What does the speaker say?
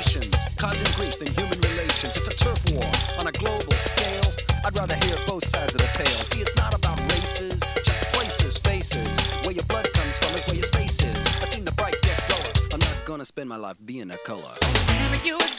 nations, causing grief in human relations. It's a turf war on a global scale. I'd rather hear both sides of the tale. See, it's not about races, just places, faces. Where your blood comes from is where your space is. I've seen the bright get duller. I'm not gonna spend my life being a color. Tell me you